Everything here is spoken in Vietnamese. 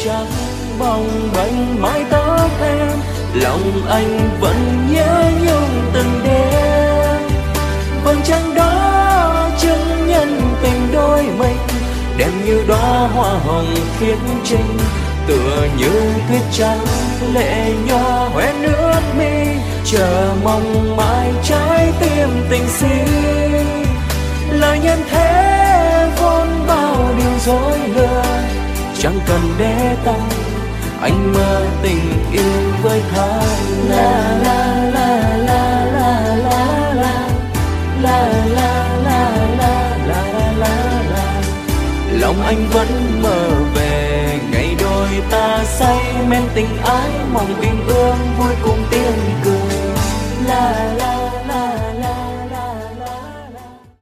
trắng bồng bềnh mái tóc em, lòng anh vẫn nhớ nhung từng đêm. Vầng trăng đó chứng nhân tình đôi mình, đẹp như đóa hoa hồng khiết trinh, tựa như tuyết trắng lệ nhòa hoen nước mi, chờ mong mãi trái tim tình si. Lời nhân thế vốn bao điều dối lừa, chẳng cần để tâm anh mơ tình yêu với tha. La la la la la la la la la la la la la la. Lòng anh vẫn mơ về ngày đôi ta say men tình ái, mong tình ương vui cùng tiếng cười. La la